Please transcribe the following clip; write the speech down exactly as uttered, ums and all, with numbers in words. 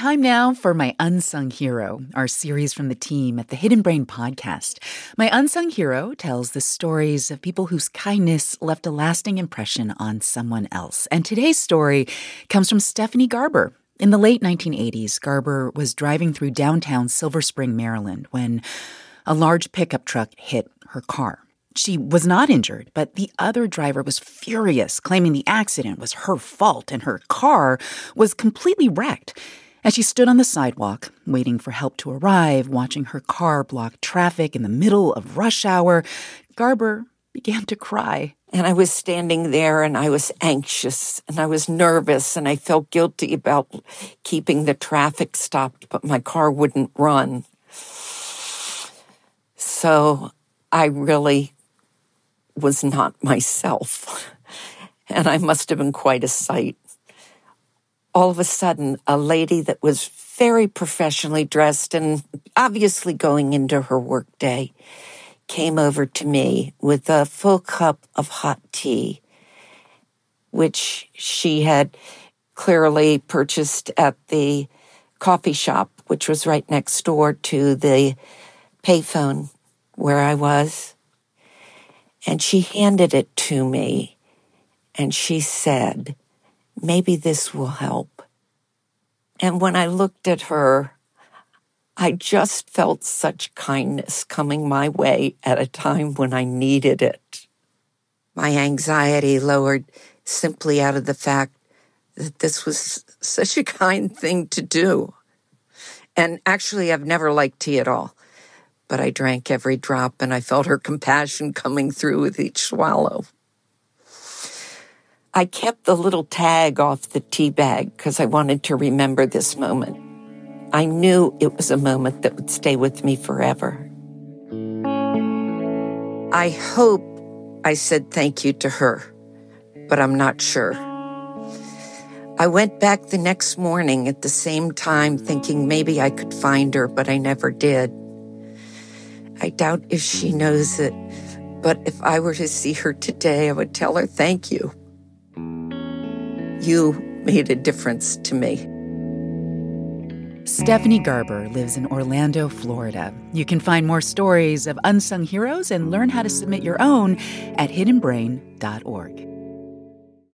Time now for My Unsung Hero, our series from the team at the Hidden Brain podcast. My Unsung Hero tells the stories of people whose kindness left a lasting impression on someone else. And today's story comes from Stephanie Garber. In the late nineteen eighties, Garber was driving through downtown Silver Spring, Maryland, when a large pickup truck hit her car. She was not injured, but the other driver was furious, claiming the accident was her fault and her car was completely wrecked. As she stood on the sidewalk, waiting for help to arrive, watching her car block traffic in the middle of rush hour, Garber began to cry. And I was standing there and I was anxious and I was nervous and I felt guilty about keeping the traffic stopped, but my car wouldn't run. So I really was not myself. And I must have been quite a sight. All of a sudden, a lady that was very professionally dressed and obviously going into her workday came over to me with a full cup of hot tea, which she had clearly purchased at the coffee shop, which was right next door to the payphone where I was. And she handed it to me, and she said, "Maybe this will help." And when I looked at her, I just felt such kindness coming my way at a time when I needed it. My anxiety lowered simply out of the fact that this was such a kind thing to do. And actually, I've never liked tea at all. But I drank every drop, and I felt her compassion coming through with each swallow. I kept the little tag off the tea bag because I wanted to remember this moment. I knew it was a moment that would stay with me forever. I hope I said thank you to her, but I'm not sure. I went back the next morning at the same time thinking maybe I could find her, but I never did. I doubt if she knows it, but if I were to see her today, I would tell her thank you. You made a difference to me. Stephanie Garber lives in Orlando, Florida. You can find more stories of unsung heroes and learn how to submit your own at hidden brain dot org.